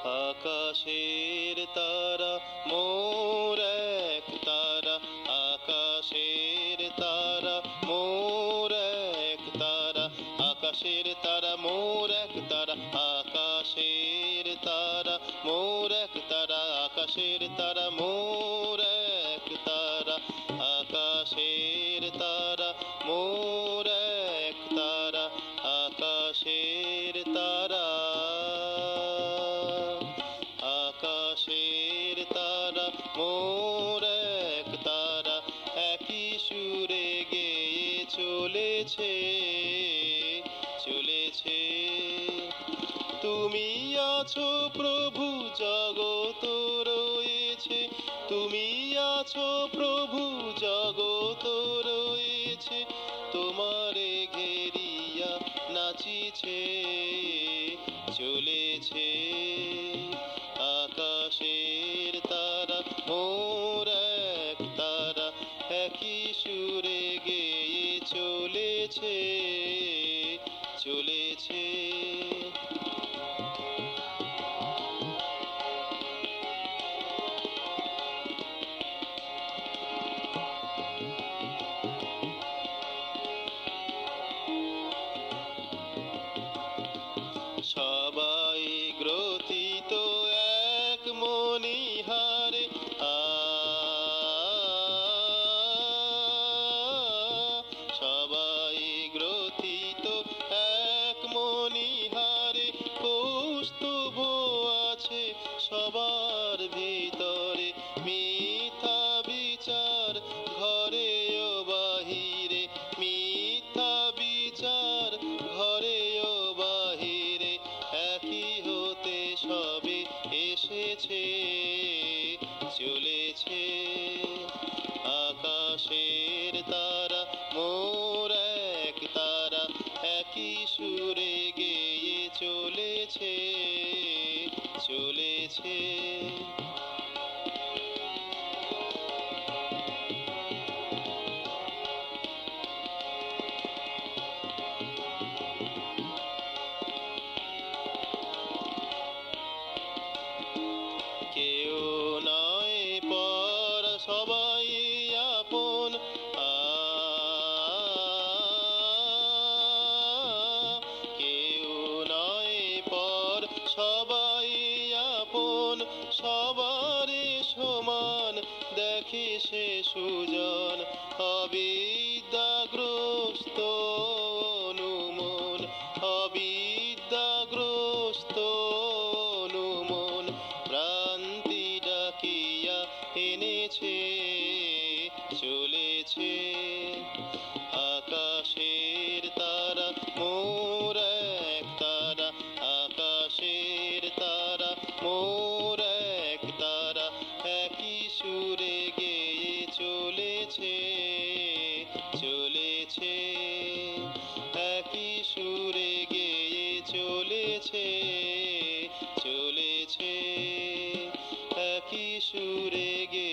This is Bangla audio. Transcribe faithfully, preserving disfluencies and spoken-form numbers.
আকাশের তারা মোর এক তারা, আকাশের তারা মোর এক তারা, আকাশের তারা মোর এক তারা, আকাশের তারা মোর এক তারা, আকাশের তারা মোর এক তারা, আকাশের তারা মোর এক তারা, আকাশের তারা, আকাশের তারা মোর এক তারা, একই সুরে গেয়ে চলেছে চলেছে। তুমি আছো প্রভু জগৎ রয়েছে, তুমি আছো প্রভু জগৎ রয়েছে, তোমারে ঘেরিয়া নাচিছে চলেছে। আকাশের তারা মোর এক তারা, একই সুরে গেয়ে চলেছে চলেছে। সবাই গ্রথিত এক মনিহারে, আ সবাই গ্রথিত এক মনিহারে, কৌস্তুভ আছে সবার ভিতরে, মিথ্যা বিচার ঘরে ও বাহিরে, মিথ্যা বিচার ঘরে ও বাহিরে, একই হতে সবে এসেছে চলেছে। আকাশের তারা মোর এক তারা, একই সুরে গেয়ে চলেছে চলেছে। কেউ নয় পর সবাই আপন, আ কেউ নয় পর সবাই আপন, সবারে সমান দেখে সে সুজন, অবিদ্যাগ্রস্ত অনুমন, অবিদ্যাগ্রস্ত অনুমন, ভ্রান্তি ডাকিয়া এনেছে চলেছে। আকাশের তারা মোর এক তারা, আকাশের তারা মোর এক তারা, একই সুরে গেয়ে চলেছে চলেছে, একই সুরে গেয়ে চলেছে চলেছে, একই সুরে গে